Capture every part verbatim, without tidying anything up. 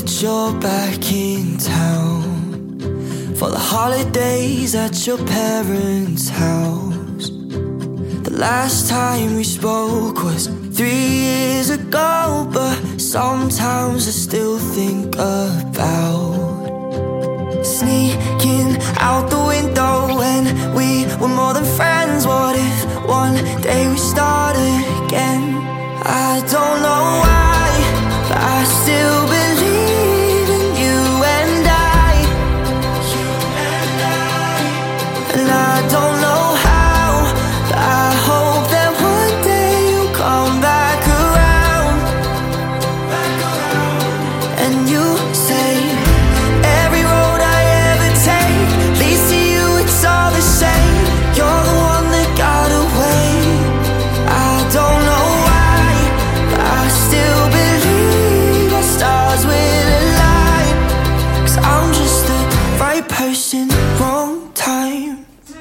that you're back in town for the holidays at your parents' house. The last time we spoke was three years ago, but sometimes I still think about sneaking out the window when we were more than friends. What if one day we started again? I don't know why, but I still believe in you and I. You and I. And I don't know how, but I hope that one day you'll come back around, back around. And you say every road I ever take leads to you, it's all the same. You're the one that got away. I don't know why, but I still believe our stars will align. 'Cause I'm just the right person, wrong time.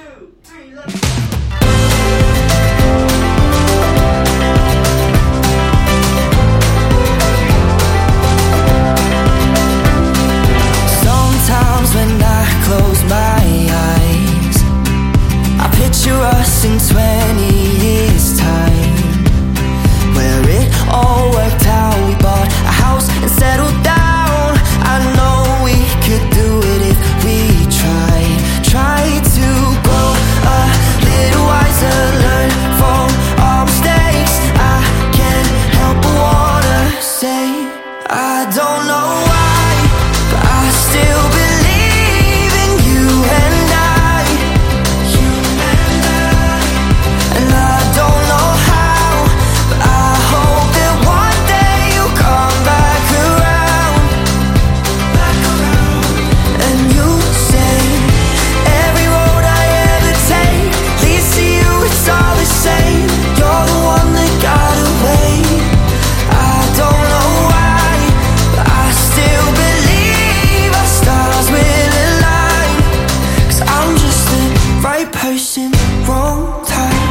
Sometimes when I close my eyes, I picture us in twenty years time, where it all worked out. We bought a house and settled down. I know we could do it if we tried. Try to grow a little wiser, learn from our mistakes. I can't help but wanna say I don't know why, but I still believe in you and I. You and I. And I don't know how, but I hope that one day you'll come back around, back around. And you say every road I ever take leads to you, it's all the same. You're the one that got away. I don't know why, but I still believe our stars will align. 'Cause I'm just the right person, wrong time.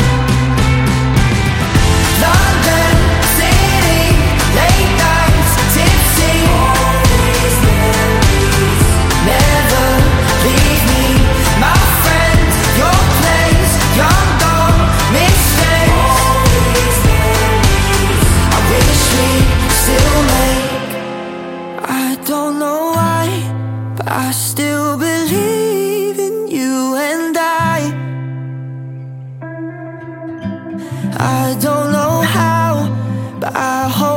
London City, late nights, tipsy. All these memories never leave me. My friend, your place, young dog, mistakes. All these memories I wish we still make. I don't know why, but I still believe in you and I. I don't know how, but I hope